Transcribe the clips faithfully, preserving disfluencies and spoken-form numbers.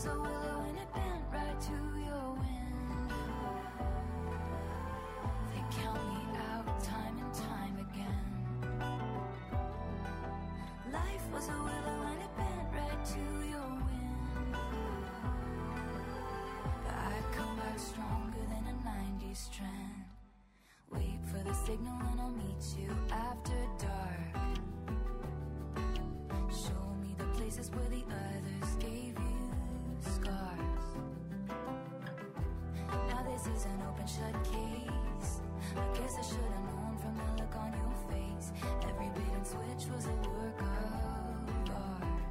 was a willow and it bent right to your window. They count me out time and time again. Life was a willow and it bent right to your window. But I come back stronger than a nineties strand. Wait for the signal and I'll meet you after dark. Show me the places where the others gave you scars. Now this is an open shut case. I guess I should have known from the look on your face. Every bait and switch was a work of art.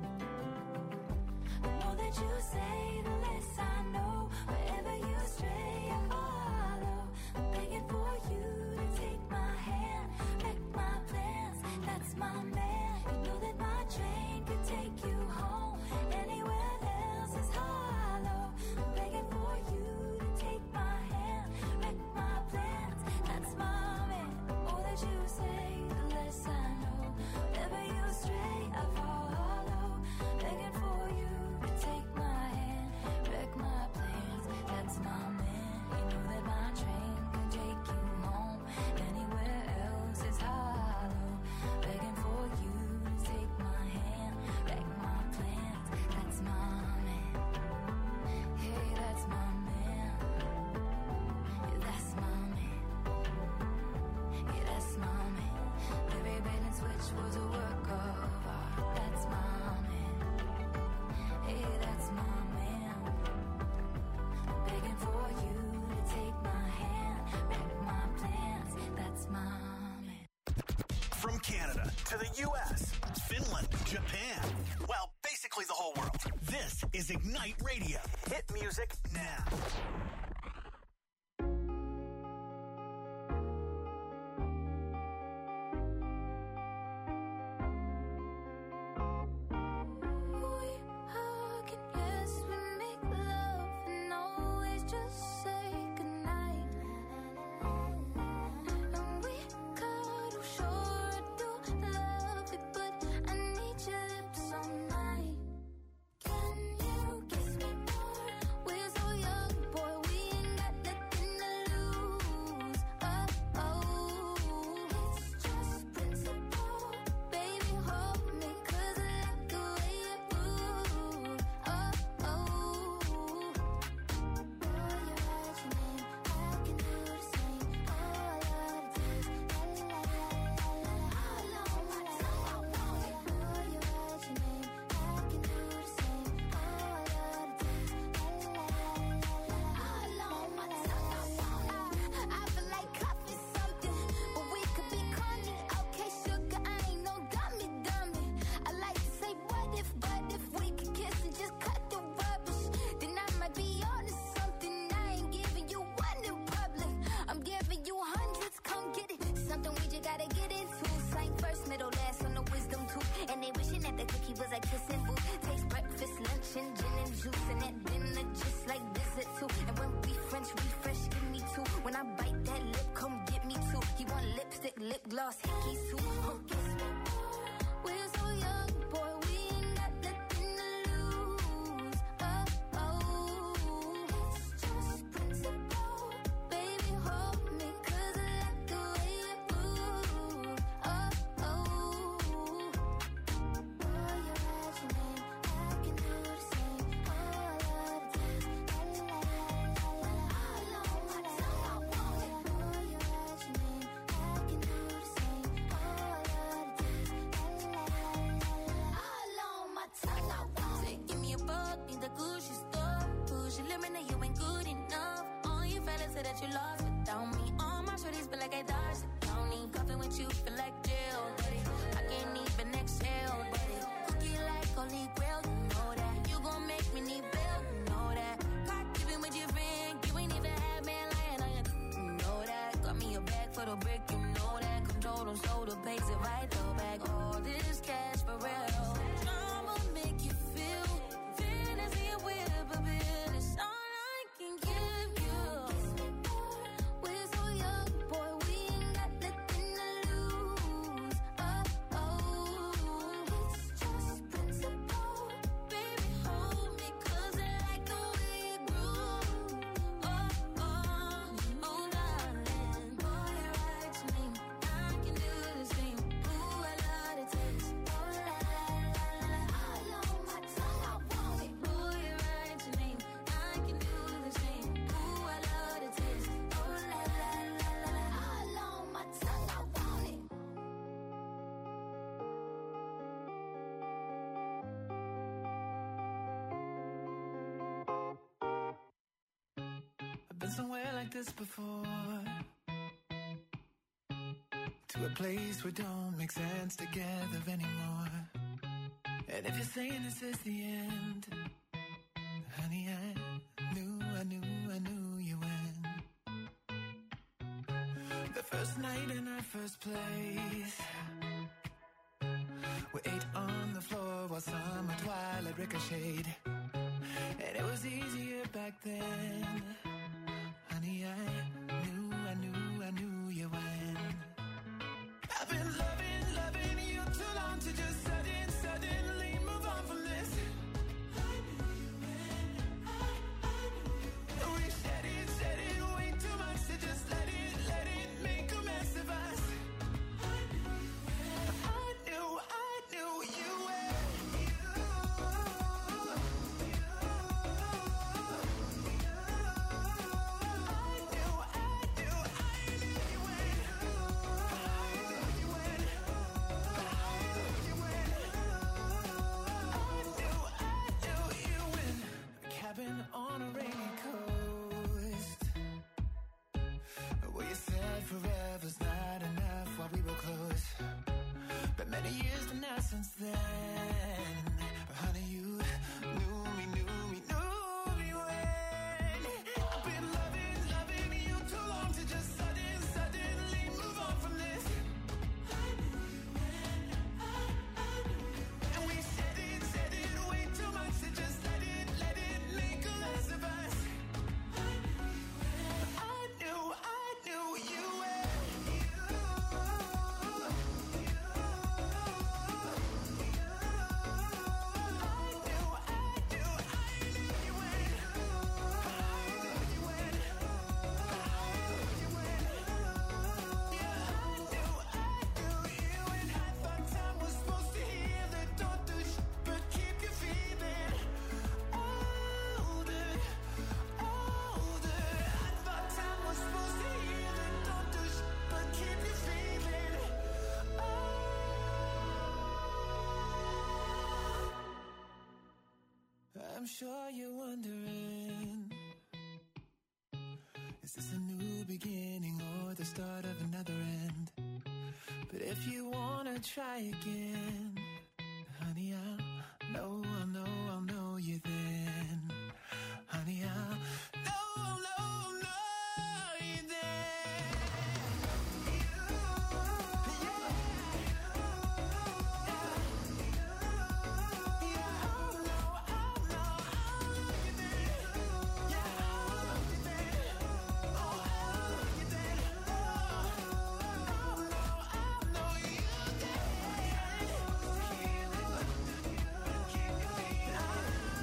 The more that you say, the less I know. Wherever you stray, I follow. I'm begging for you to take my hand, wreck my plans. That's my man. You know that my train could take you home. Anywhere else is hollow. I'm begging for you to take my hand, wreck my plans. That's my man. The more that you say, the less I know. Wherever you stray, I follow. Begging for you to take my hand, wreck my plans. That's my man. You know that my train can take you home. Anywhere else is hollow. Begging for you to take my hand, wreck my plans. That's my man. Hey, that's my man. Yeah, that's my man. Yeah, that's my man. Every bait and switch was a work of art. That's my man. Hey, that's my man. Begging for you to take my hand, wreck my plans. That's my man. From Canada to the U S, Finland, Japan, well, basically the whole world. This is Ignite Radio. Hit music now. We hug and yes, we make love and always just say goodnight. And we cuddle, sure I do love it, but I need your lips all night. Can you kiss me more? We're so young, boy, we ain't got nothing to lose. Oh, oh, it's just principle. Baby, hold me, 'cause I like the way you move. Oh, oh. Boy, you write your name, I can do the same. Oh, I love to taste. La, la, la, la, la, la. All on my tongue, I want it. Boy, you write your name, I can do the same. Oh, I love to taste. La, la, la, la, la, la. All on my tongue, I want it. I feel like coffee something, but we could be corny. Okay, sugar, I ain't no dummy, dummy. I like to say what if, but if we could kiss and just cut the rubbish, then I might be on to something. I ain't giving you one in public, I'm giving you hundreds, come get it. Something we just gotta get into. Same first, middle, last on the wisdom tooth. And they wishing that the cookie was a kissing booth. Taste breakfast, lunch, and gin and juice. And at dinner, just like dessert too. And when we French refresh, give me two. When I bite that lip, come get me two. He want lipstick, lip gloss, hickeys too. Oh, kiss me more. We're so young, boy, we ain't got nothing to lose. Oh, oh, it's just principle. Baby, hold me, 'cause I like the way you move. Oh, oh. Boy, you write your name, I can do the same. Oh, I love to taste. La, la, la, la, la, la. All on my tongue, I want it. Boy, you write your name, I can do the same. Oh, I love to taste. La, la, la, la, la. All on my tongue, I want it. Say, give me a buck, need the Gucci store. Push your limit, now you ain't good enough. All you fellas say that you lost without me. All my shorties feel like I dodged the county. Cuffing with you, feel like jail, daddy. I can't even exhale, daddy. Cookie like holy grail, you know that. You gon' make me need bail, you know that. Caught keeping with your friend, you ain't even had man lying on you, you know that. Got me a bag for the brick, you know that. Control them, so the pays it right, though back. All this cash for real. I'ma make you feel fantasy and whip a bit. It's all I can give you. Kiss me more. We're so young, boy, we ain't got nothing to lose. Oh, oh, it's just principle. Baby, hold me, 'cause been somewhere like this before. To a place where don't make sense together anymore. And if you're saying this is the end, honey, I knew, I knew, I knew you win. The first night in our first place, we ate on the floor while summer twilight ricocheted. And it was easier back then. Honey, I knew, I knew, I knew you win. I've been loving, loving you too long to just sudden, suddenly move on from this. I knew you win. I, I knew you win. We said it, said it way too much to just let it, let it make a mess of us. I knew you win. I knew, I knew you win. You, you, you. I knew, I knew, I knew you win. I knew you win. I knew you win. I knew, I knew you win. A cabin on a rainy coast, where you said forever's not enough while we were close. But many years have now since then. But honey, you knew me, knew me, knew me when. I've been loving, loving you too long to just sudden, suddenly move on from this. I knew you when. I, I knew you when. And we said it, said it way too much to just let it, let it make a mess of us. I knew you when. I knew, I knew you when. You, you, you, you. I knew, I knew, I knew you when. I knew you when. I knew you when. Yeah, I knew, I knew you when. I thought time was supposed to heal it, don't do sh- but keep you feeling older, older. I thought time was supposed to heal it, don't do sh- but keep you feeling old. I'm sure you're wondering, is this a new beginning or the start of another end? But if you wanna try again, honey, I'll know, I'll know, I'll know you then. Honey, I'll know, I'll know, I'll know you then. You, yeah, yeah, I'll know, I'll know, I'll know you then. Yeah, I'll know you then. Oh, I'll know you then. Oh, I'll know, I'll know you then. Heal it, keep you feeling. Yeah,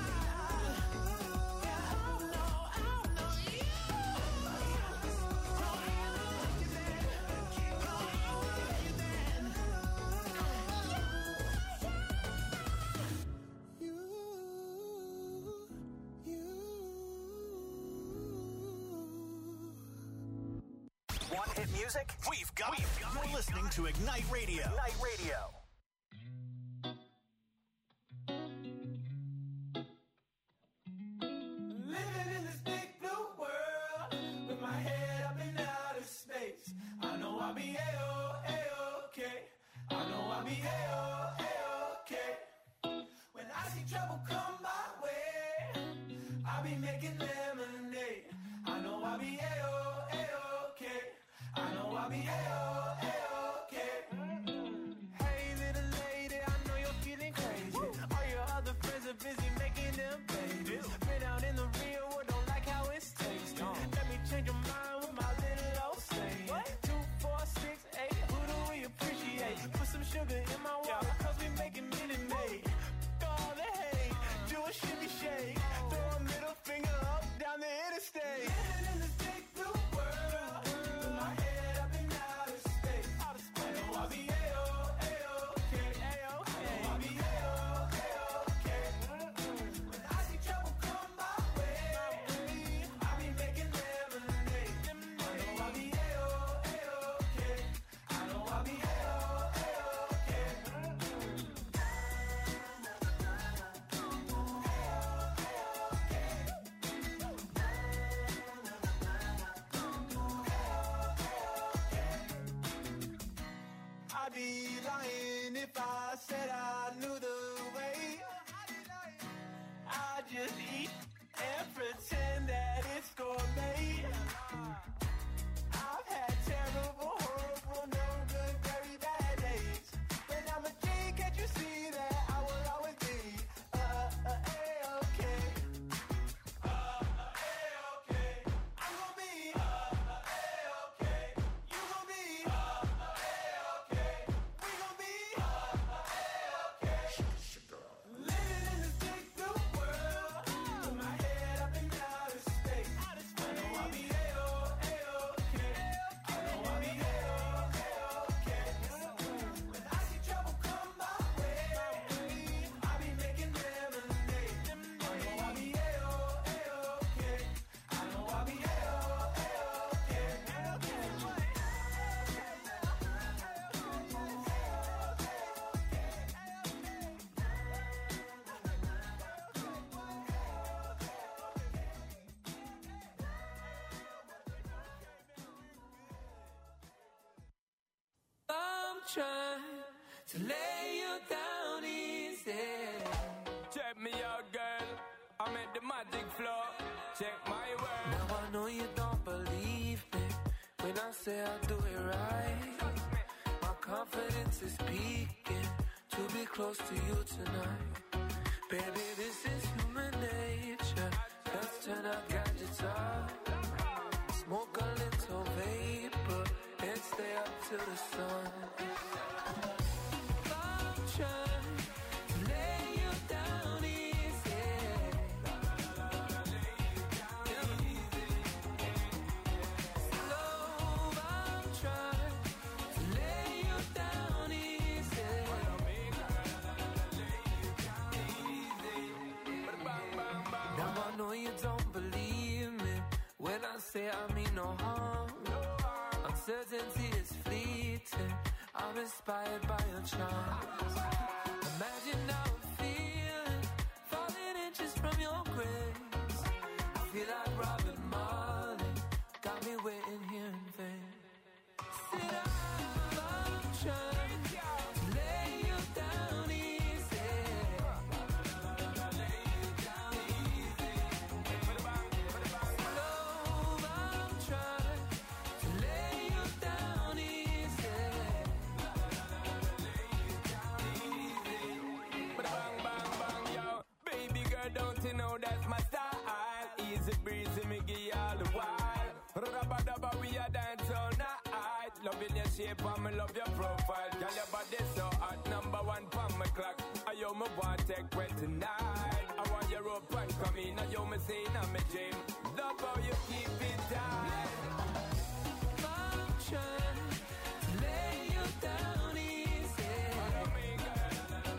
I'll know, I'll know you. Oh, heal it, you then. Keep going, you then. You, you. Want hit music? We've got it. You're listening to Ignite Radio. Ignite Radio. Living in this big blue world with my head up in outer space. I know I'll be A-O, A-okay. I know I'll be A-O, A-okay. When I see trouble come my way, I'll be making lemonade. I know I'll be A-O, A-okay. I know I'll be A-O, A-okay. Hey little lady, I know you're feeling crazy. All your other friends are busy making them babies. Been out in the real world, don't like how it's tasting. Let me change your mind with my little old saying. Two, four, six, eight, who do we appreciate? Put some sugar in my water, cause we making Minute Maid. All the hate, do a shimmy shake. Throw a middle finger up down the interstate. Living in this big blue world, with my head up in outer trying to lay you down easy. Check me out, girl. I'm at the magic floor. Check my work. Now I know you don't believe me when I say I do it right. My confidence is peaking to be close to you tonight. Baby, this is human nature. Let's turn our gadgets off. Smoke a little vapor and stay up till the sun. I'm trying to lay you down easy. Slow, I'm trying to lay you down easy. Now I know you don't believe me when I say I mean no harm. Uncertainty is fleeting. I'm inspired by your charms. Imagine how I'm feeling, falling inches from your grace. I feel like Robin Marley, got me waiting here in vain. Sit up, I'm trying to lay you down easy. Slow, I'm trying to lay you down easy. Bang, bang, bang, yo. Baby girl, don't you know that's my style? Easy breezy, me give you all the while. Rubba-dubba, we a dance all night. Loving your shape and me love your profile. Girl, your body so hot, number one pon my clock. I yo me want take wet tonight. I want your rope and come in. I yo me say in my dream. Love how you keep it tight. I'm trying to lay you down easy. Follow me, girl.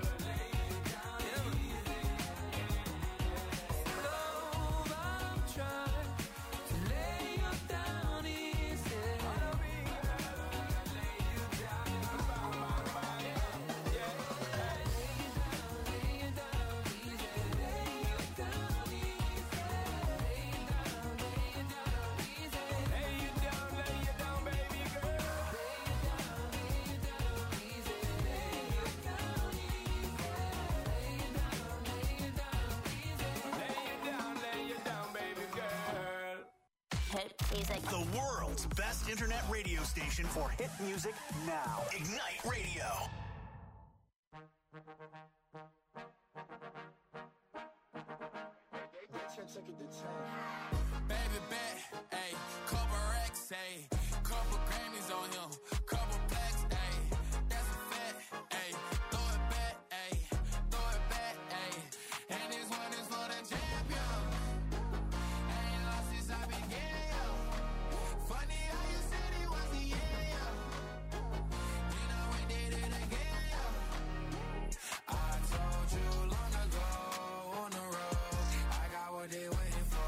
Slow, I'm trying to lay you down easy. Follow me, girl. Lay you down. Bang, bang, bang, yeah. Lay you down easy. Lay you down easy. Lay you down, lay you down easy. Lay you down, lay you down, baby girl. Lay you down, lay you down easy. Lay you down easy. Lay you down, lay you down easy. Lay you down, lay you down, baby girl. Hit music. The world's best internet radio station for hit music now. Ignite Radio. Baby bet, ayy, couple racks, ayy, couple Grammys on him, couple plaques, ayy, that's a fact, ayy, throw it back, ayy, throw it back, ayy, and this one is for the champion. Ain't lost since I began, yo. Funny how you said it was the end, yo. You know we did it again, yo. I told you long ago on the road, I got what they waiting for.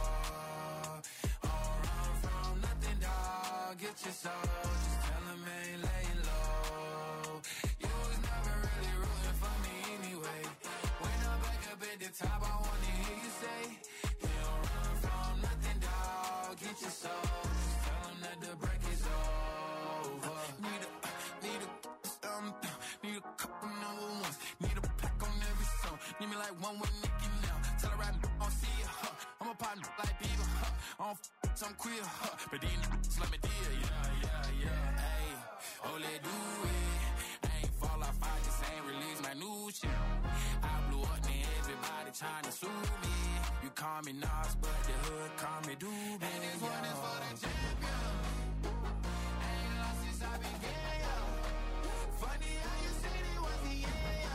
All run from nothing, dog. Get your soul. Just tell them ain't laying low. You was never really rooting for me anyway. When I'm back up at the top, I wanna hear you say, you don't run from nothing, dog. Get your soul. Just tell them that the break is over. Need a, need a, um, need a couple number ones. Need a pack on every song. Need me like one with Nicki now. Tell her I don't see it, huh. I'm a partner like Bieber, huh. I don't f*** some queer, huh. But these niggas let me deal, yeah, yeah, yeah. Ayy, oh, let do it. I ain't fall off, I just ain't release my new shit. I blew up, and everybody trying to sue me. You call me Nas, but the hood call me Doobie. And this one is for the champion. Ain't lost since I began, yo. Funny how you said it was the end, yo.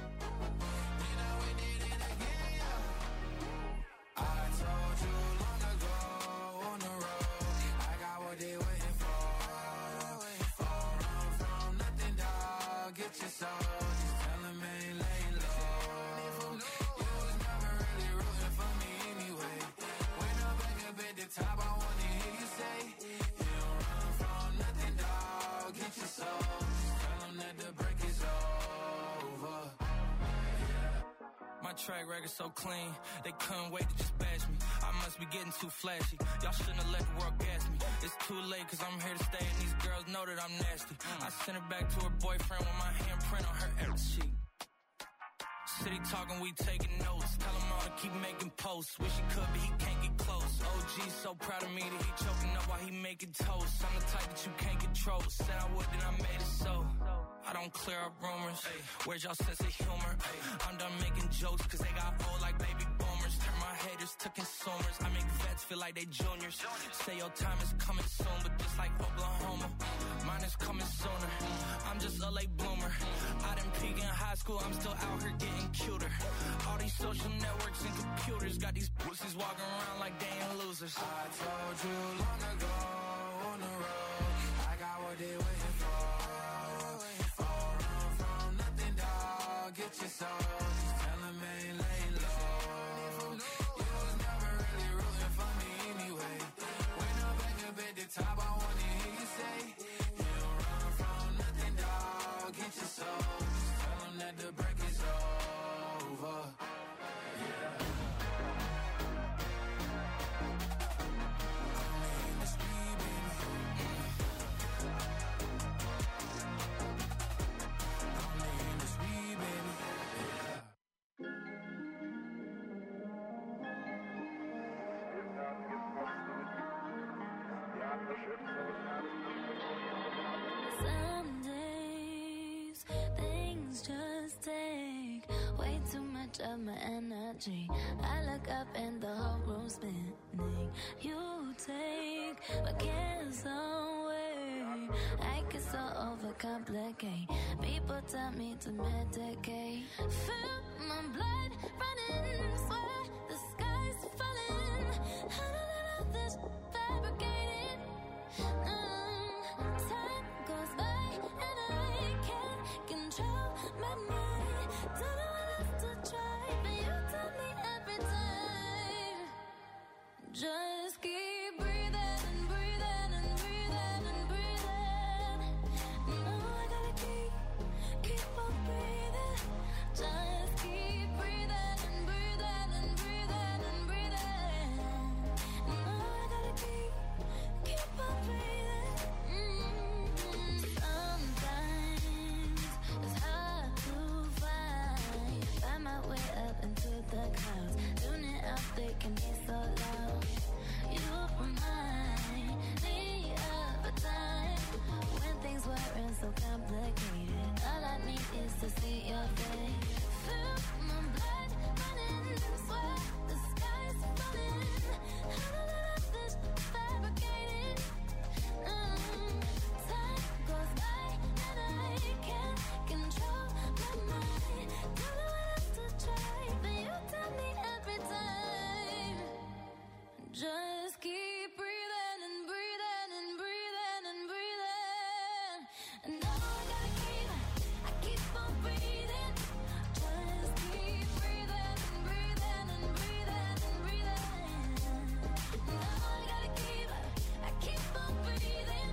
You know we did it again, yo. I told you long ago on the road, I got what they waiting for. All run from nothing, dog. Get your soul. Just tell them ain't laying low. You was never really rooting for me anyway. When I'm back up at the top, I wanna hear you say, you don't run from nothing, dog. Get your soul. Just tell them that the break is over. My track record so clean, they couldn't wait to just bash me. I must be getting too flashy. Y'all shouldn't have let the world gas me. It's too late cause I'm here to stay and these girls know that I'm nasty. I sent her back to her boyfriend with my handprint on her every sheet. City talking, we taking notes. Tell him all to keep making posts. Wish he could, but he can't get close. O G so proud of me that he choking up while he making toast. I'm the type that you can't control. Said I would, then I made it so. I don't clear up rumors. Ay, where's y'all sense of humor? Ay, I'm done making jokes cause they got old like baby boomers. Turn my haters to consumers. I make vets feel like they juniors. Say your time is coming soon, but just like Oklahoma, mine is coming sooner. I'm just a late bloomer. I didn't peak in high school, I'm still out here getting cuter. All these social networks and computers got these pussies walking around like they ain't losers. I told you long ago on the road, I got what they waiting for. Oh, run from nothing, dog. Get your soul. Just tell them ain't laying low. You was never really rooting for me anyway. When I'm back up at the top, I wanna hear you say, you don't run from nothing, dog. Get your soul. Just tell them that the break is over. Yeah. Some days things just take way too much of my energy. I look up and the whole room's spinning. You take my cares away. I get so overcomplicate. People tell me to medicate. Feel my blood running, swear the sky's falling. I don't know this fabricated. Mm, time goes by and I can't control my mind. Don't know what else to try, but you tell me every time. Just keep breathing and breathing and breathing and breathing. No, I gotta keep, keep on breathing. Just keep breathing and breathing and breathing and breathing. No, I gotta keep, keep on breathing. Mm-hmm. Sometimes it's hard to find, find my way up into the clouds. Tuning out, they can be so loud. You remind me of a time when things weren't so complicated. All I need is to see your face. Feel my blood running, swear the sky's falling. I don't know this fabricated. Mm, time goes by and I can't control my mind. Don't know what else to try, but you tell me every time. Just keep breathing and breathing and breathing and breathing. And now I gotta keep, I keep on breathing. Just keep breathing and breathing and breathing and breathing. Now I gotta keep, I keep on breathing.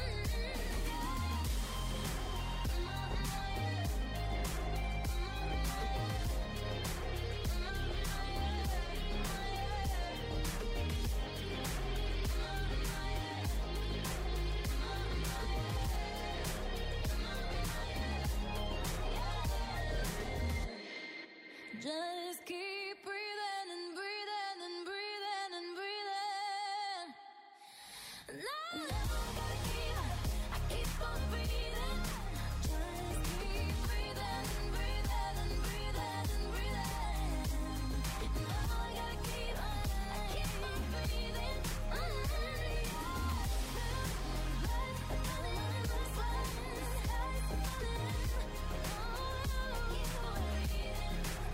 Just keep breathing and breathing and breathing and breathing. Now I gotta keep, I keep on breathing. Just keep breathing and breathing and breathing and breathing. Now I gotta keep, I keep on breathing. Mm-hmm. Blood running, sweat, the sky's falling. Oh, keep on breathing.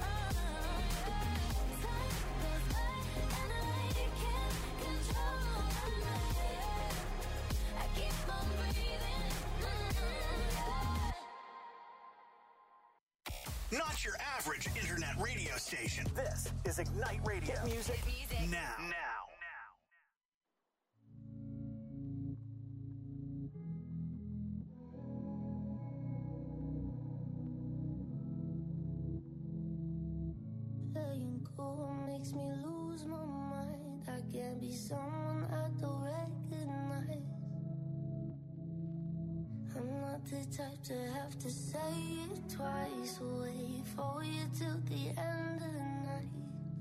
Not your average internet radio station. This is Ignite Radio. Hit music, now. Now. Playing cool makes me lose my mind. I I can't be someone I don't recognize. I'm not the type to have to say it twice. Wait for you till the end of the night.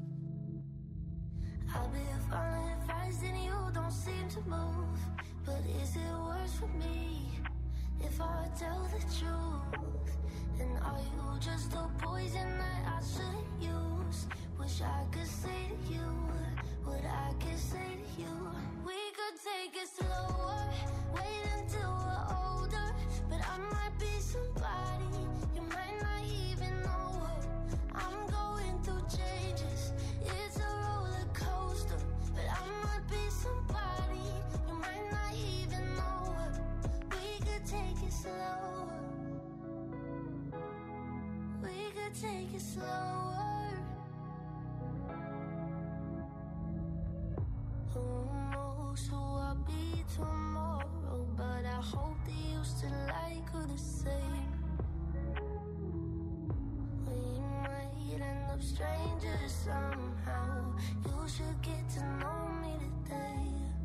I've been falling fast and you don't seem to move. But is it worse for me if I tell the truth? And are you just a poison that I shouldn't use? Wish I could say to you what I could say to you. We could take it slower, wait until we're older. But I might be somebody you might not even know her. I'm going through changes, it's a roller coaster. But I might be somebody you might not even know her. We could take it slower, we could take it slower. Who knows who I'll be tomorrow? But I hope that you still like her the same. We might end up strangers somehow. You should get to know me today.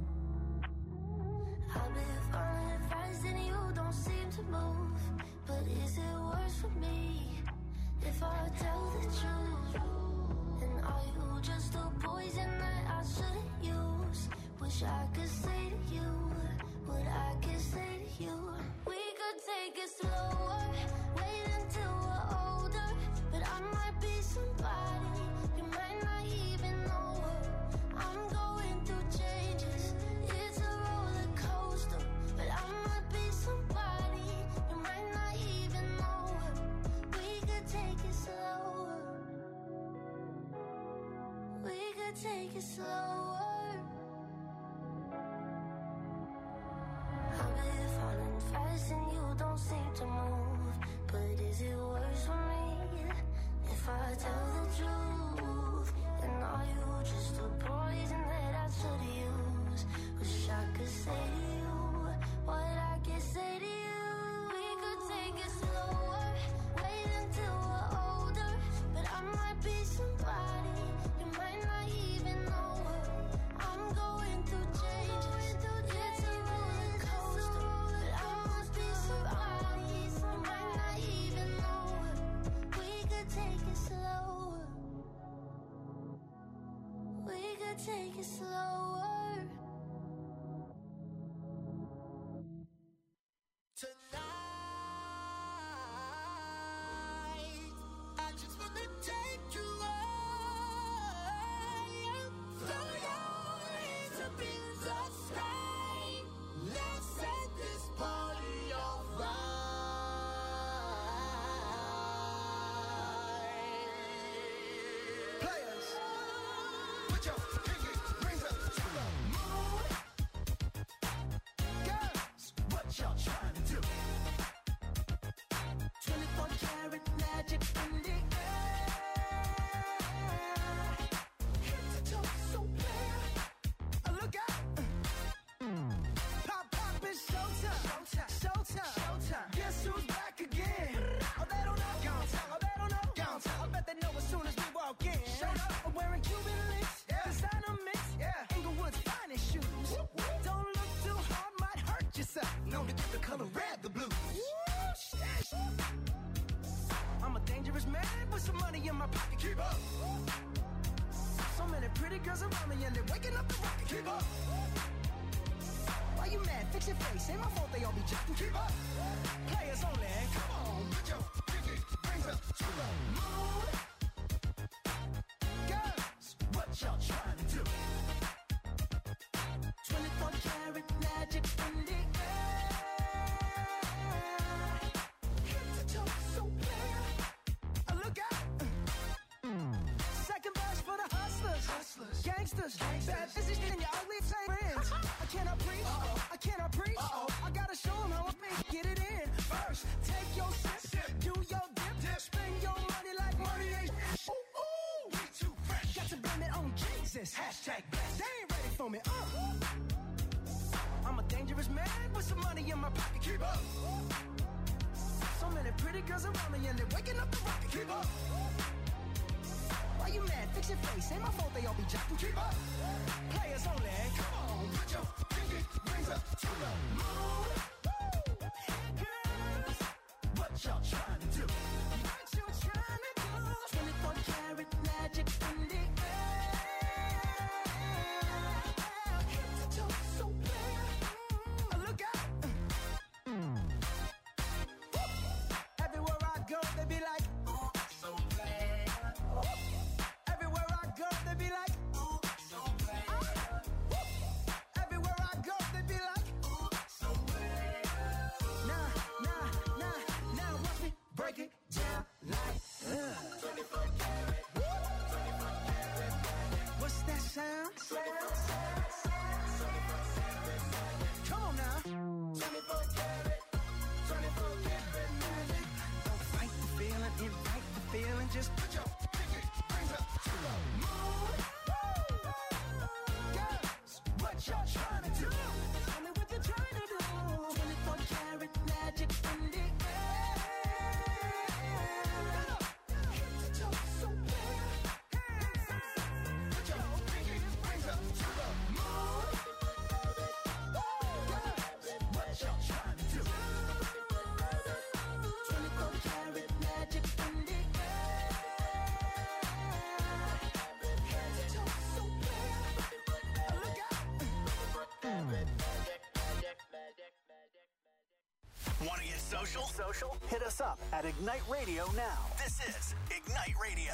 I've been falling fast and you don't seem to move. But is it worse for me if I tell the truth? And are you just a poison that I shouldn't use? Wish I could say to you what I could say to you. We could take it slower, wait until we're older. But I might be somebody you might not even know her. I'm going through changes, it's a roller coaster. But I might be somebody you might not even know her. We could take it slower, we could take it slower. I've been falling fast and you don't seem to move. But is it worse for me if I tell the truth? And are you just a poison that I should use? Wish I could say to you what I can say to you. We could take it slower, wait until we're older. But I might be somebody you might not even know her. I'm going through changes, it's a roller coaster. But I must be somebody you might not even know her. We could take it slower, we could take it slower. Tonight, I just wanna take you high. Throw your hands up in the sky. Let's set this party on fire. Players, put your pinky rings up to the moon. Girls, what y'all trying to do? twenty-four karat magic in the air. Head to toe, so clear. Oh, look out. Pop, pop, it's showtime. Showtime. Showtime. Showtime. Guess who's back again? Oh, they don't know. Gone time. Oh, they don't know. Gone time. I bet they know as soon as we walk in. Showed up. I'm wearing Cuban links. Yeah. Designer mix. Yeah. Inglewood's finest shoes. Whoop, whoop. Don't look too hard, might hurt yourself. Known to get the color red, the blues. I'm a dangerous man with some money in my pocket. Keep up. So many pretty girls around me and they're waking up the rocket. Keep up. Why you mad? Fix your face. Ain't my fault they all be jacking. Keep up. Players only. Come on, put your pinky rings up to the moon. Girls, what y'all trying to do? twenty-four karat magic in the air. Head to toe, so clear. Oh, look out. Second verse for the hustlers. Hustlers. Gangsters. Gangsters. Bad business in your ugly friends. I cannot preach. Uh-oh. I cannot preach. Uh-oh. I gotta show them how I make get it in. First, take your sip. Sip. Do your dip. Dip. Spend your money like money ain't shit. Ooh, ooh. We too fresh. Got to blame it on Jesus. Hashtag best. They ain't ready for me. Uh. I'm a dangerous man with some money in my pocket. Keep up. So many pretty girls around me and they're waking up the rocket. Keep up. Why you mad? Fix your face. Ain't my fault they all be jocking. Keep up. Players only. Come on, put your pinky rings up to the moon. Girls, what y'all trying to do? What you trying to do? twenty-four karat magic in the air. Head to toe, so clear. Uh, Look out. Everywhere I go, they be like, ooh, so bad. Everywhere I go, they be like, ooh, so bad. Everywhere I go, they be like, ooh, so bad. Nah, nah, nah, now watch me break it down like, uh. twenty-four karat, twenty-four karat magic. What's that sound? Come on now. twenty-four karat, twenty-four karat magic. Don't fight the feeling, invite the feeling. Just put your pinky rings up to the moon. Girls, what y'all trying to do? Tell me what you're trying to do. twenty-four karat magic in the air. Head to toe, so clear. Put your pinky rings up to the moon. Girls, what y'all trying to do? twenty-four karat magic in the air. Head to toe, so clear. Look out. Want to get social? Social? Hit us up at Ignite Radio now. This is Ignite Radio.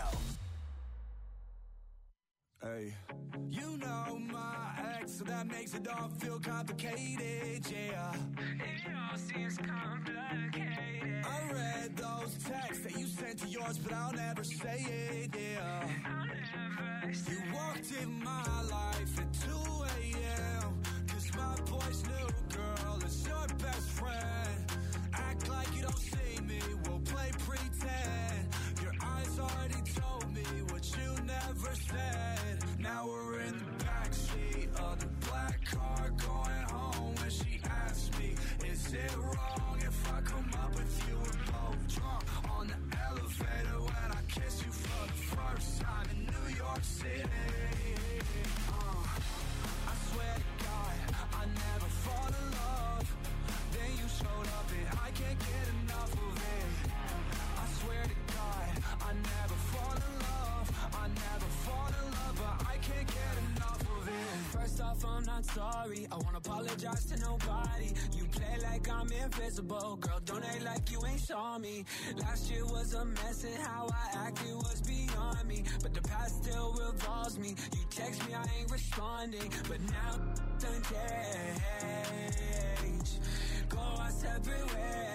Hey, you know my ex, so that makes it all feel complicated, yeah. It all seems complicated. I read those texts that you sent to yours, but I'll never say it, yeah. I'll never say You walked in my life at two a.m. Cause my boy's new girl is your best friend. Act like you don't see me, we'll play pretend. Your eyes already told me what you never said. Now we're in the backseat of the black car going home. When she asked me, is it wrong if I come up with you? We're both drunk on the elevator when I kiss you for the first time in New York City. Uh, I swear to God, I never fall in love. Then you showed up and I can't get enough of it. I swear to God, I never fall in love. I never fall in love, but I can't get enough of it. First off, I'm not sorry. I won't apologize to nobody. You play like I'm invisible. Girl, don't act like you ain't saw me. Last year was a mess and how I acted was beyond me. But the past still revolves me. You text me, I ain't responding. But now done change. Go our separate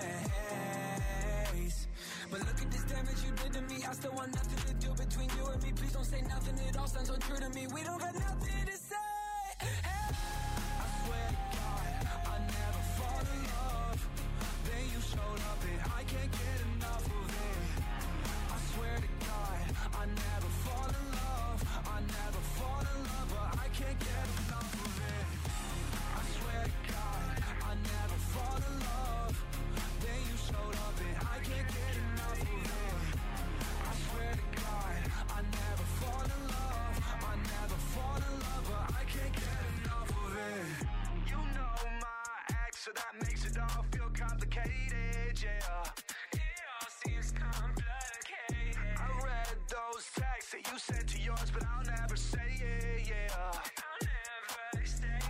ways. But look at this damage you did to me. I still want nothing to do between you and me. Please don't say nothing, it all sounds untrue to me. We don't got nothing to say. Hey. I swear to God, I never fall in love. Then you showed up and I can't get enough of it. I swear to God, I never fall in love. I never fall in love, but I can't get enough of it. I swear to God, I never fall in love. Then you showed up and I can't get enough of it. I swear to God, I never fall in love. I never fall in love, but I can't get enough of it. You know my ex, so that makes it all feel complicated, yeah. It all seems complicated. I read those texts that you sent to yours, but I'll never say it, yeah. I'll never say it.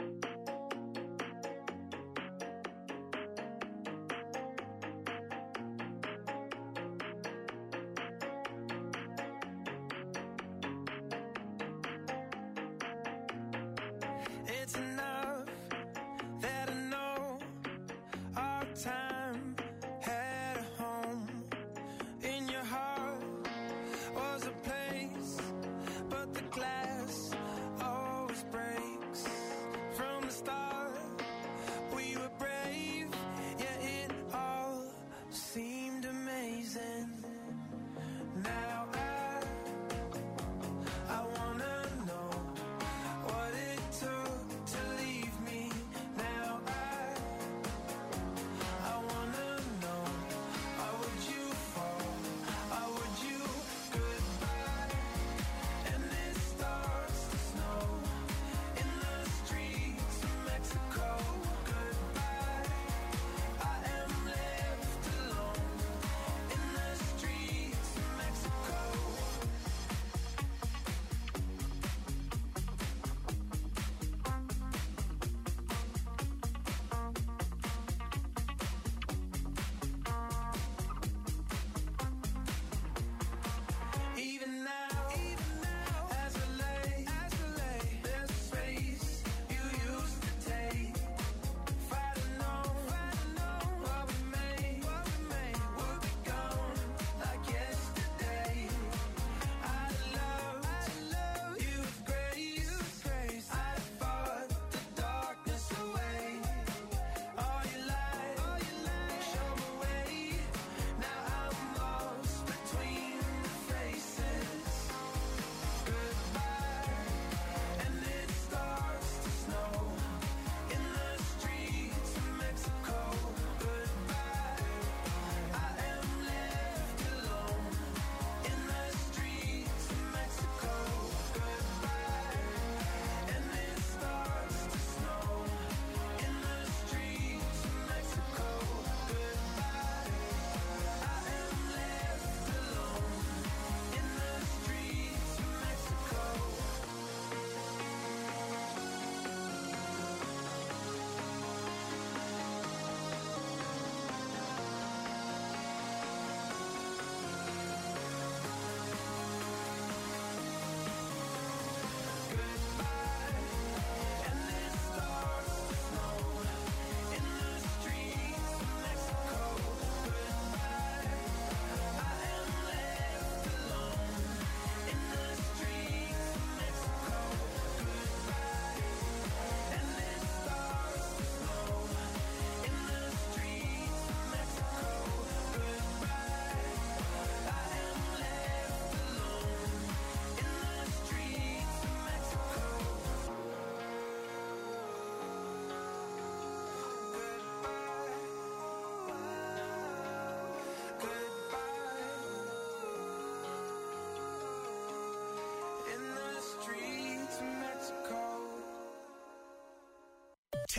It's enough that I know our time had a home. In your heart was a place, but the glass always breaks. From the start, we were brave, yet it all seemed amazing. Now I, I wanna know what it took to leave me. Now I, I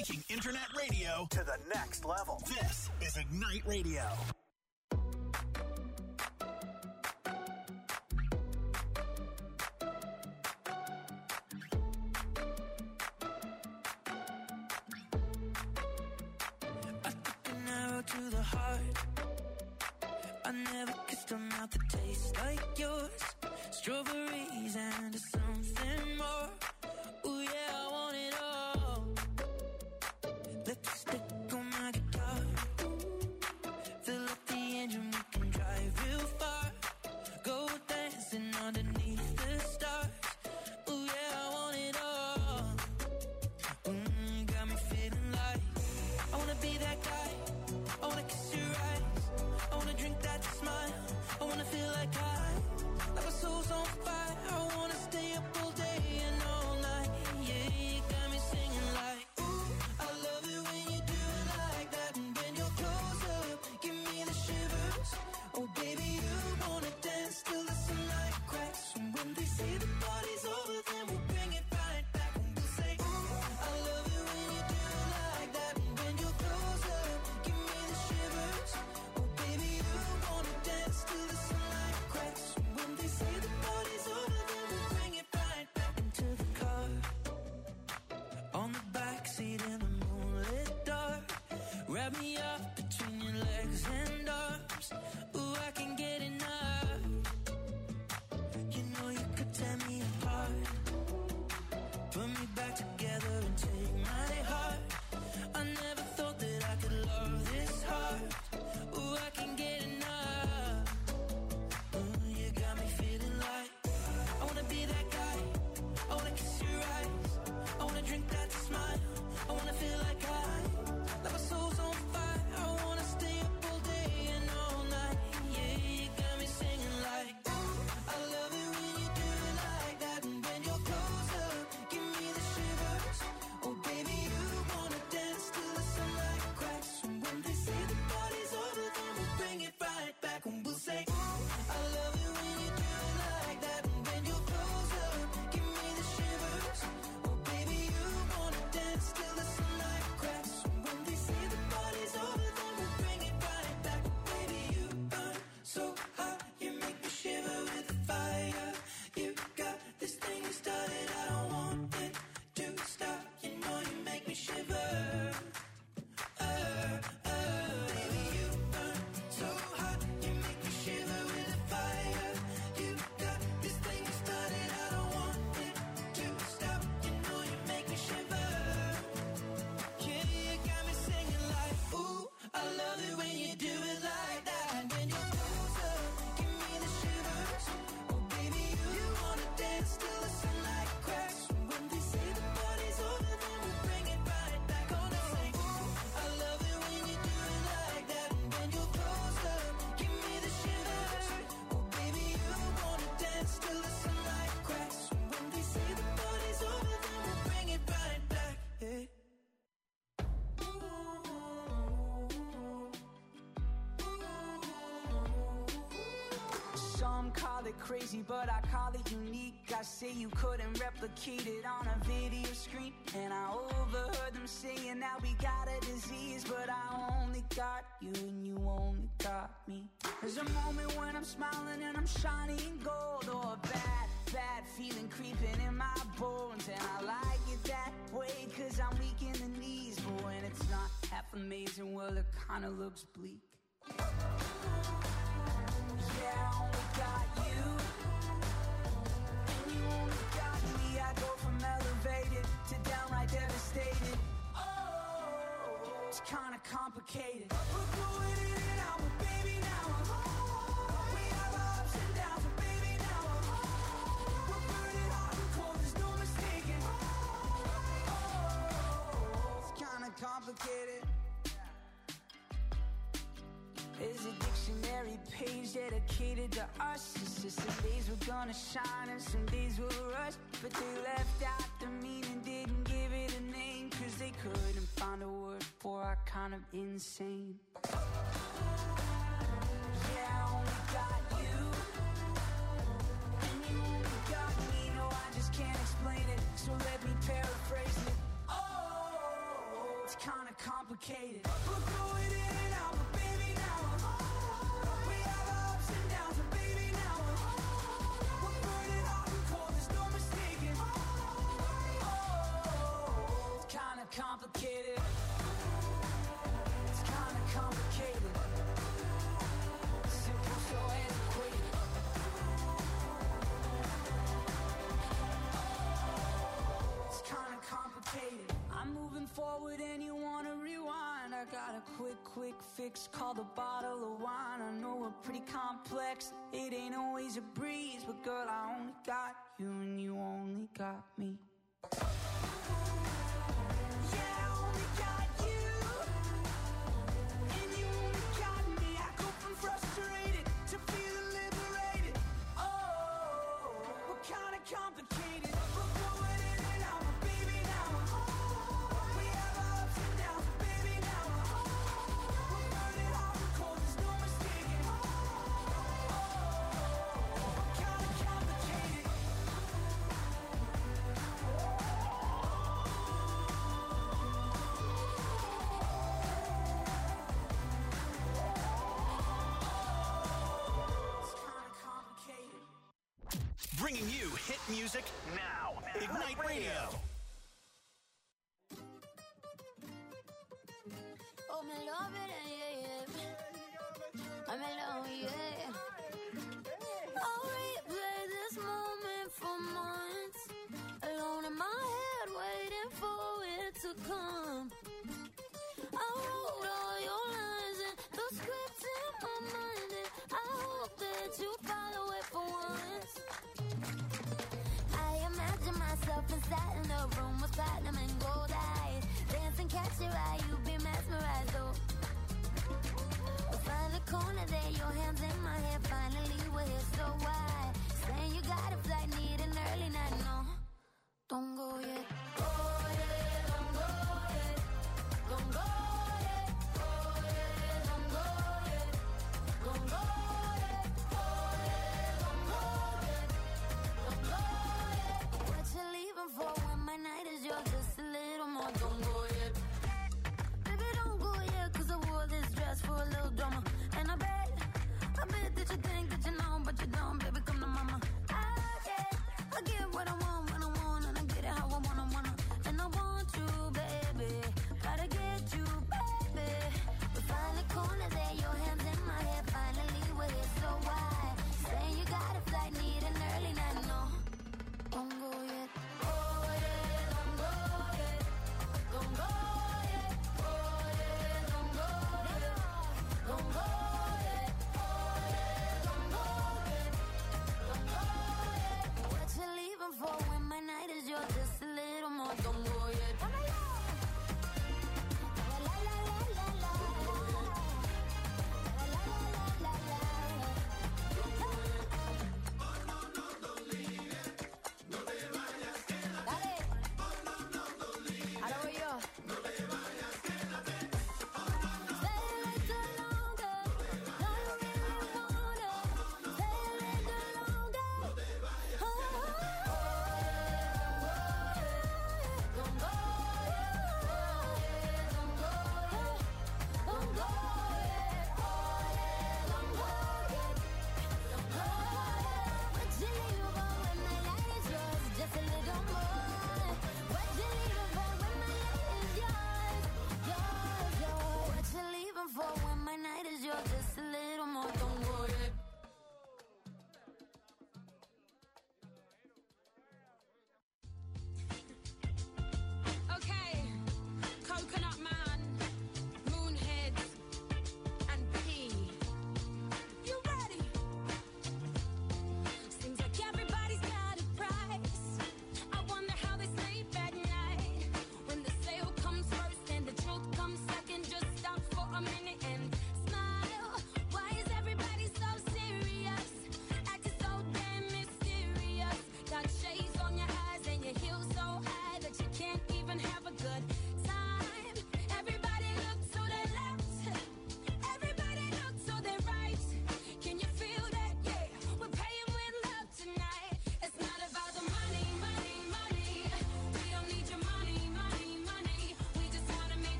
Taking internet radio to the next level. This is Ignite Radio. To the heart, I never kissed a mouth that tastes like yours. Strawberries and something more. Ooh yeah, I want it all. Lipstick on my guitar. Fill up the engine, we can drive real far. Go dancing underneath the stars. Ooh yeah, I want it all. Mm, got me feeling like I wanna be that guy. I wanna kiss your eyes. I wanna drink that smile. I wanna feel like I, like my soul's on fire. I wanna stay up all day and all night. Yeah, you got me singing like, ooh, I love it when you do it like that. And when you're close up, give me the shivers. Oh baby, you wanna dance till the sunlight cracks. And when they say the party's over, then we'll bring it right back. And we'll say, ooh, I love it when you do it like that. And when you're close up, give me the shivers. Oh baby, you wanna dance till the sunlight cracks. And when they say the party's over, then we'll bring it right back into the car. On the backseat in the moonlit dark. Wrap me up between your legs and arms. Ooh, I can get enough. You know you could tear me apart. Put me back together and take my heart. I never thought that I could love this hard. Ooh, I can get enough. Ooh, you got me feeling like I wanna be that guy. I wanna kiss your eyes. I wanna drink that smile. I wanna feel like I, like my soul's on fire. I wanna stay up all day and all night. Yeah, you got me singing like, ooh, I love it when you do it like that. And when you're close up, give me the shivers. Oh baby, you wanna dance till the sunlight cracks. And when they say the party's over, then we'll bring it right back. And we'll say, ooh, I love it when you do it like that. And when you're close up, give me the shivers. Oh baby, you wanna dance till the sunlight cracks. And when they say the party's over, then we'll bring it right back. Baby, you burn so hot, you make me shiver with the fire. You got this thing you started, I don't want it to stop. You know you make me shiver. Uh, uh, baby, you burn so hot, you make me shiver with the fire. You got this thing you started, I don't want it to stop. You know you make me shiver. Yeah, you got me singing like, ooh, I love it when you do it like that. And when you're close up, give me the shivers. Oh baby, you wanna dance till the sunlight cracks. And when they say the party's over, then we'll bring it right back. Gonna say, ooh, I love it when you do it like that. And when you're close up, give me the shivers. Oh baby, you wanna dance till the sunlight cracks. And when they say the party's over, then we'll bring it right back. Yeah. Some call it crazy, but I call it unique. I say you couldn't replicate it on a video screen. And I overheard them saying that we got a disease, but I only got you and you only got me. There's a moment when I'm smiling and I'm shining gold, or a bad, bad feeling creeping in my bones. And I like it that way, cause I'm weak in the knees. But when it's not half amazing, well it kinda looks bleak. Yeah, I only got you, and you only got me. I go from elevated to downright devastated. Oh, it's kinda complicated. We're going in and out, but baby now I'm home. We have our ups and downs, but baby now I'm home. We're burning hot and cold, there's no mistaking. Oh, it's kinda complicated. There's a dictionary page dedicated to us. It's just some days we're gonna shine and some days we'll rush. But they left out the meaning, didn't give it a name, cause they couldn't find a word for our kind of insane. Yeah, I only got you, and you only got me. No, I just can't explain it, so let me paraphrase it. Oh, complicated. We're going in and out, but baby now we have our ups and downs, but baby now we're burning hot and cold, there's no mistaking. Oh, it's kinda complicated. It's kinda complicated. Simple, so antiquated. It's kinda complicated. I'm moving forward and you wanna rewind. I got a quick, quick fix called a bottle of wine. I know we're pretty complex, it ain't always a breeze, but girl, I only got you and you only got me. Yeah, I only got you and you only got me. I go from frustrated to feeling liberated. Oh, we're kinda complicated. We're going in and out, but baby now we have our ups and downs, but baby now we're burning hot and cold, there's no mistaking. Oh, we're kinda complicated. It's kinda complicated. Bringing you hit music now. Ignite Radio. Oh, me love it, yeah, yeah. I'm in love, yeah. I'll replay this moment for months, alone in my head, waiting for it to come. I wrote all your lines and the scripts in my mind, and I hope that you follow it for once. I imagine myself inside in a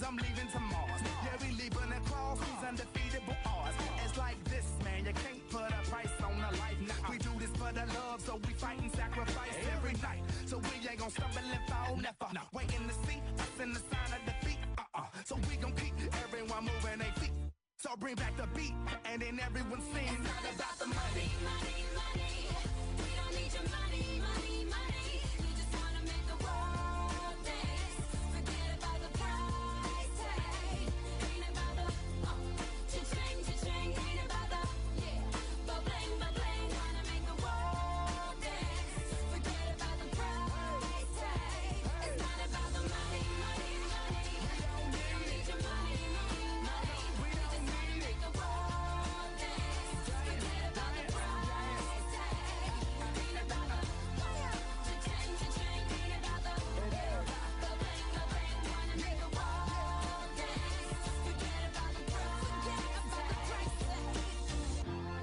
I'm leaving to Mars. Yeah, we leaving across these undefeatable odds. It's like this, man, you can't put a price on a life. Nah, we do this for the love, so we fight and sacrifice every night. So we ain't gon' stumble and fall, never. Waiting to see us in the sign of defeat. Uh-uh. So we gon' keep everyone moving their feet. So bring back the beat, and then everyone sings. It's not about the money, money, money. We don't need your money, money, money. We just wanna make the world dance. Forget about the price tag. Ain't about the uh, cha-ching, cha-ching. Ain't about the yeah, ba-bling, ba-bling. Wanna make the world dance. Forget about the price tag. It's not about the money, money, money. We don't need your money, money, money. We just wanna make the world dance. Forget about the price tag. Ain't about the cha-ching, cha-ching. Ain't about the ba-bling, ba-bling. Wanna make the world dance. Forget about the price tag.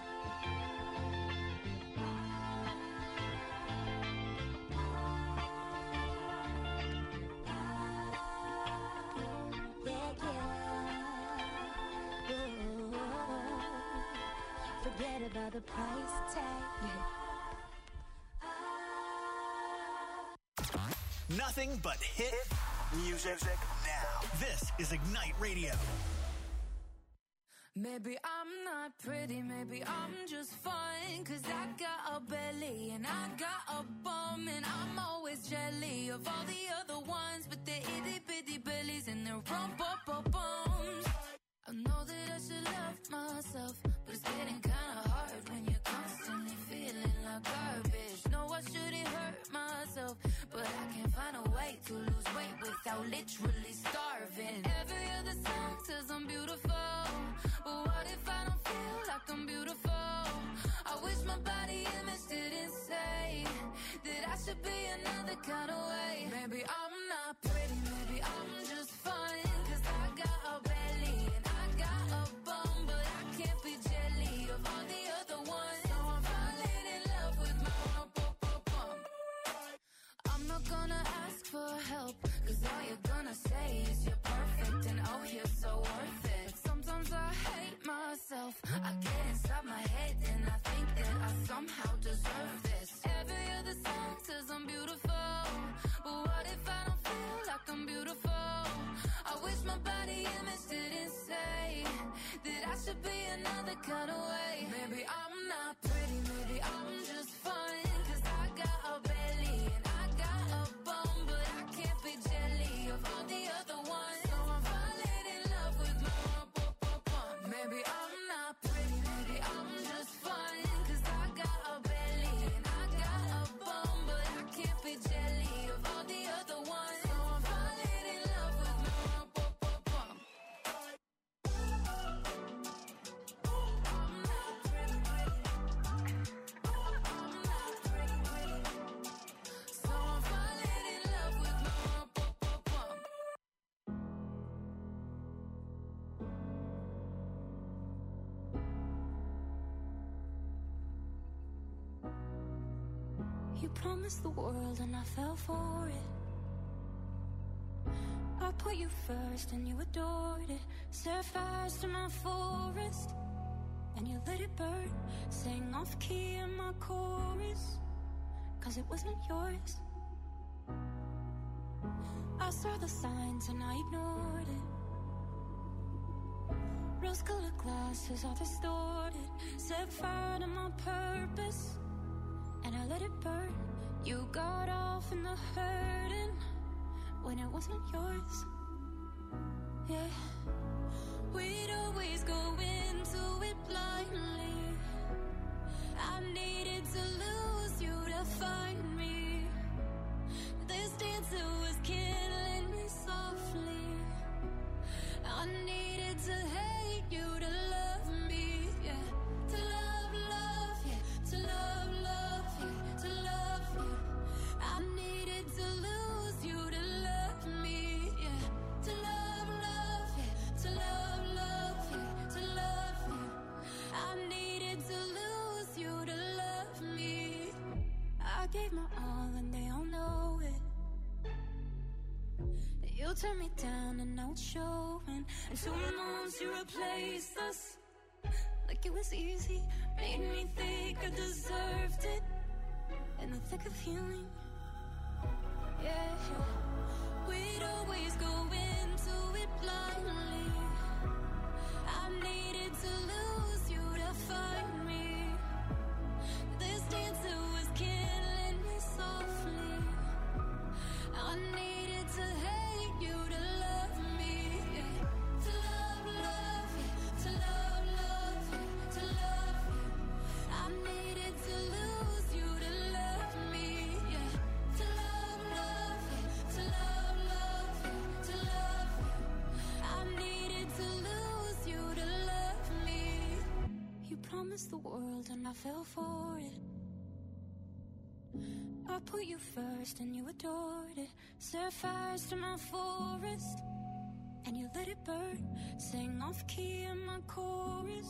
Forget about the price tag. Nothing but hit music now. This is Ignite Radio. Maybe I'm not pretty, maybe I'm just fine. Cause I got a belly and I got a bum. And I'm always jelly of all the other ones. But their itty bitty bellies and their rump up up bums. I know that I should love myself, but it's getting kinda hard when you're constantly feeling like garbage. No, I shouldn't hurt myself, but I can't find a way to lose weight without literally starving. Every other song says I'm beautiful, but what if I don't feel like I'm beautiful? I wish my body image didn't say that I should be another kind of way. Maybe I'm not pretty, maybe I'm just fine. Cause I got a belly and I got a bum, but I can't be jelly of all the other ones. So I'm falling in love with my bum, bum, bum. I'm not gonna ask for help, cause all you're gonna say is you're perfect and oh you're so worth it. Sometimes I hate myself, I get inside my head and I think that I somehow deserve this. Every other song says I'm beautiful, but what if I don't feel like I'm beautiful? I wish my body image didn't say that I should be another kind of way. Maybe I'm not pretty, maybe I'm just fine. Cause I got a belly and I got a bum, but I can't be jelly of all the other ones. So I'm falling in love with my bum, bum, bum. Maybe I'm not pretty, maybe I'm just fine. Cause I got a belly and I got a bum, but I can't be jelly of all the other ones. So I'm falling in love with my bum, bum, bum. I'm not pretty, pretty. I'm not pretty, pretty. So I'm falling in love with my bum, bum, bum. You promised the world and I fell for it. I put you first and you adored it. Set fires to my forest and you let it burn. Sang off key in my chorus, cause it wasn't yours. I saw the signs and I ignored it. Rose-colored glasses are distorted. Set fire to my purpose and I let it burn. You got off in the hurting when it wasn't yours. Yeah, we'd always go into it blindly. I needed to lose you to find me. This dancer was killing me softly. I needed to hate you to love me. Yeah, to love, love, yeah, to love, love, yeah, to love you. I needed to lose you to love me. Yeah, to love, love, yeah, to love, love, yeah, to love you. I needed to lose you to love me. I gave my all and they all know it. You turned me down and now it's showing. And two months you replaced us like it was easy. Made me think I deserved it. In the thick of healing, yeah. We'd always go into it blindly. I needed to lose you to find me. This dancer was killing me softly. I needed to hate you to love me, yeah. To love, love you, to love, love you, to love you. I needed to lose you to love me, yeah. To love, love you, to love, love you, to love you. I needed to lose you to love me. You promised the world and I fell for it. I put you first and you adored it. Set fires to my forest and you let it burn. Sang off key in my chorus.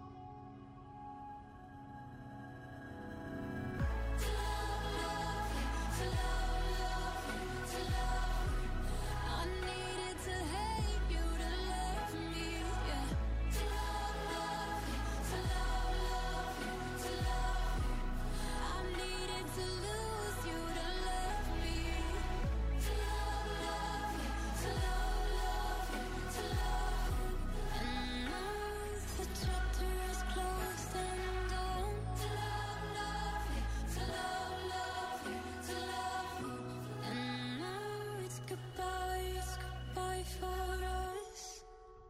To love, love you, to love, love you, to love you. I needed to hate you to love me, yeah. To love, love you, to love, love you, to love you. I needed to lose you to love me. To love, love you, to love, love you, to love you. And now the chapter is closed and done. To love, love you, to love, love you, to love you. And now it's goodbye, it's goodbye for us.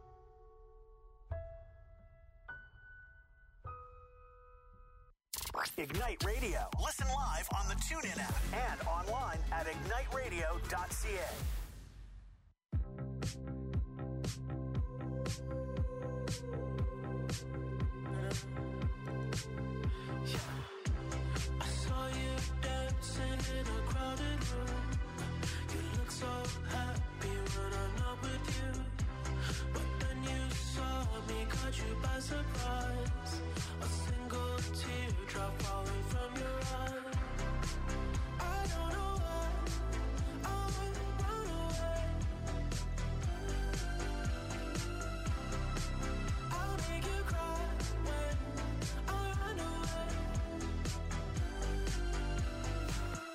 Ignite Radio. Listen live on the TuneIn app and online at ignite radio dot c a. I saw you dancing in a crowded room. You look so happy when I'm not with you. But then you saw me, caught you by surprise. A single teardrop falling from your eye. I don't know why I would run away. I'll make you cry when I run away.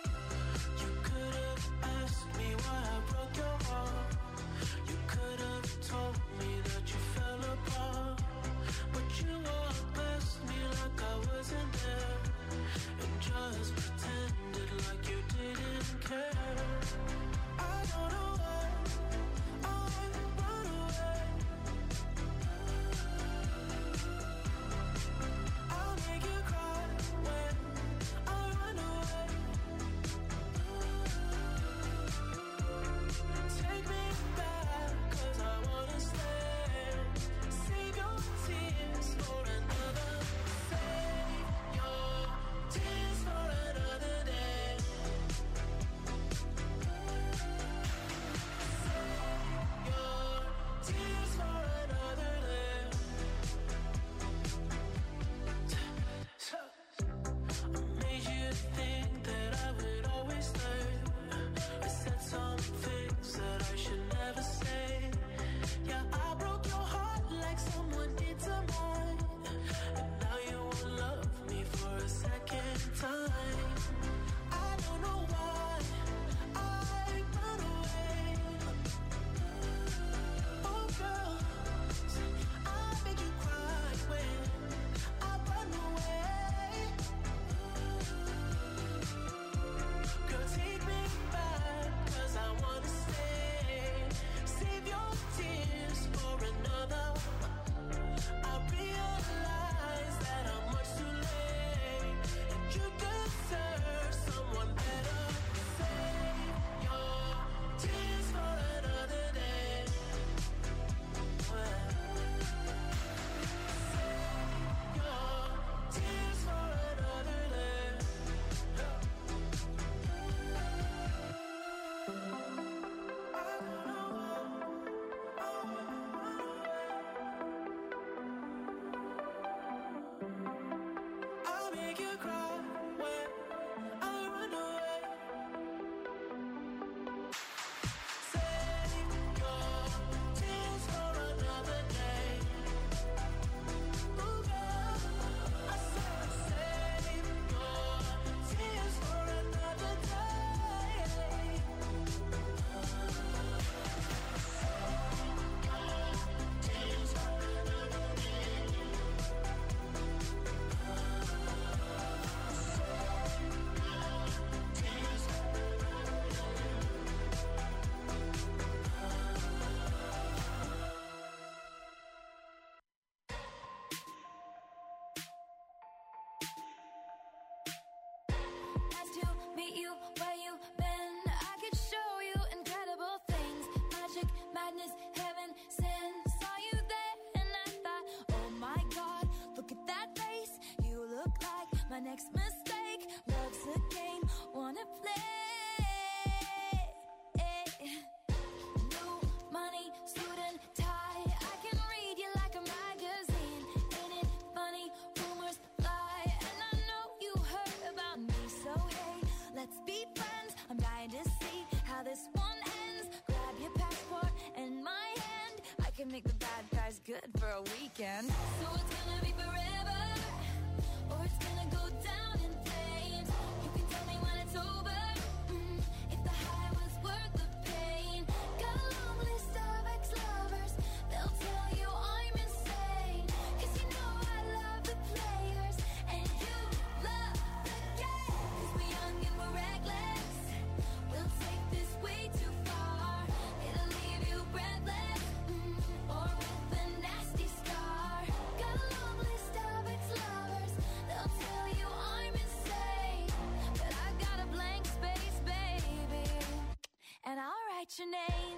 has to meet you where you've been. I could show you incredible things. Magic, madness, heaven, sin. Saw you there and I thought, oh my God, look at that face. You look like my next mistake. Love's a game, wanna play. New money, suit and tie. I can read you like a magazine. Ain't it funny? Rumors fly. And I know you heard about me. So hey, let's be friends. I'm dying to see how this one ends. Grab your passport and my hand. I can make the bad guys good for a weekend. So it's gonna be forever, or it's gonna go down in flames. You can tell me when it's over, mm, if the high was worth the pain. Got a long list of ex-lovers. They'll tell you I'm insane. Cause you know I love the players and you love the game. Cause we're young and we're reckless. We'll take this way too far. It'll leave you breathless, mm, or with a nasty scar. Got a long list of ex-lovers. They'll tell you I'm insane. But I got a blank space, baby, and I'll write your name.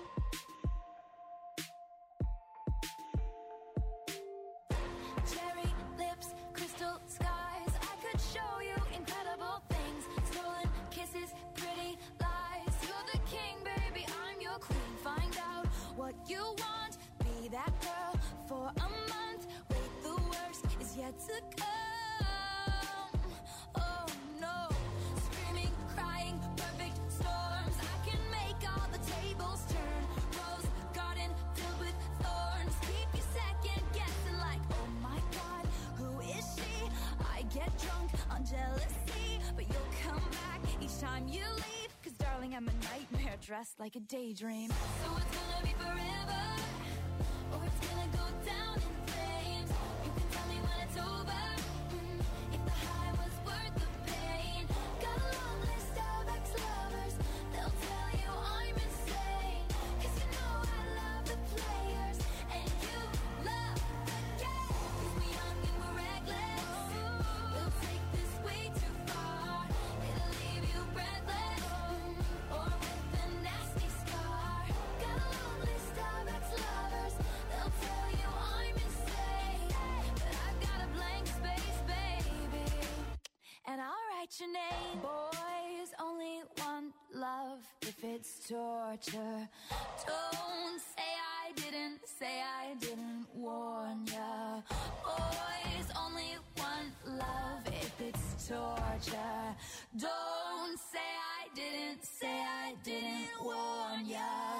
Cherry lips, crystal skies. I could show you incredible things. Stolen kisses, pretty lies. You're the king, baby, I'm your queen. Find out what you want. Be that girl for a month. Wait, the worst is yet to come. Oh no. Screaming, crying, perfect storms. I can make all the tables turn. Rose garden filled with thorns. Keep you second guessing like, oh my God, who is she? I get drunk on jealousy, but you'll come back each time you leave. Cause darling, I'm a nightmare dressed like a daydream. So it's gonna be forever, or it's gonna go down in flames. You can tell me when it's over, mm, if the high was worth the pain. Got a long list of ex-lovers. They'll tell you I'm insane. Cause you know I love the players and you love the game. Cause we're young and we're reckless. We'll take this way too far. It'll leave you breathless, mm, or with a nasty scar. Got a long list of ex-lovers. They'll tell you I'm insane. But I've got a blank space, baby, and I'll write your name. Boys only want love if it's torture. Don't say I didn't, say I didn't warn ya. Boys only want love if it's torture. Don't say I didn't, say I didn't warn ya.